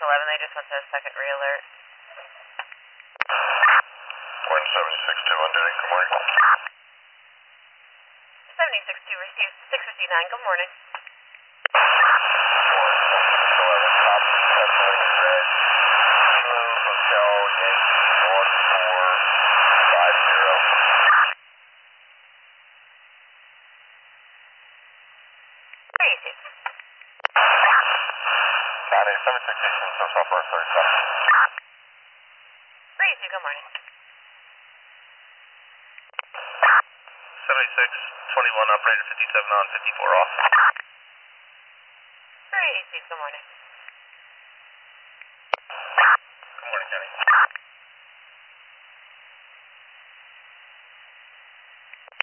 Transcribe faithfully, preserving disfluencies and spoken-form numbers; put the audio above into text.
eleven, they just went to a second re-alert. one seventy-six two on duty, good morning. seventy-six two received six fifty-nine, good morning. eleven, top seven red, Kilo Hotel Yankee one four five zero. Where are you to? nine eight seven six Eastern, so Southwest thirty-seven. Where are you to? Good morning. seventy-six twenty-one, operator fifty-seven on, fifty-four off. Where are you to? Good morning.